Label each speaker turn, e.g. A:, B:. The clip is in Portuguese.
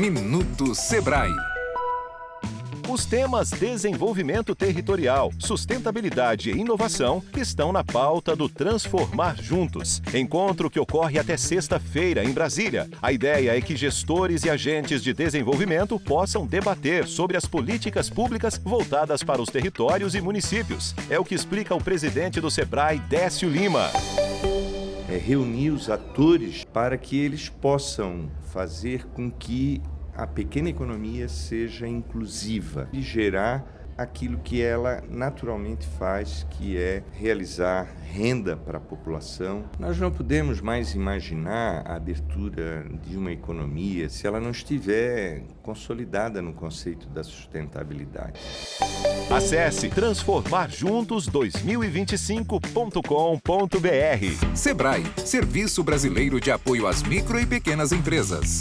A: Minuto Sebrae.
B: Os temas desenvolvimento territorial, sustentabilidade e inovação estão na pauta do Transformar Juntos, encontro que ocorre até sexta-feira em Brasília. A ideia é que gestores e agentes de desenvolvimento possam debater sobre as políticas públicas voltadas para os territórios e municípios. É o que explica o presidente do Sebrae, Décio Lima.
C: Reunir os atores para que eles possam fazer com que a pequena economia seja inclusiva e gerar aquilo que ela naturalmente faz, que é realizar renda para a população. Nós não podemos mais imaginar a abertura de uma economia se ela não estiver consolidada no conceito da sustentabilidade.
B: Acesse transformarjuntos2025.com.br.
A: Sebrae, Serviço Brasileiro de Apoio às Micro e Pequenas Empresas.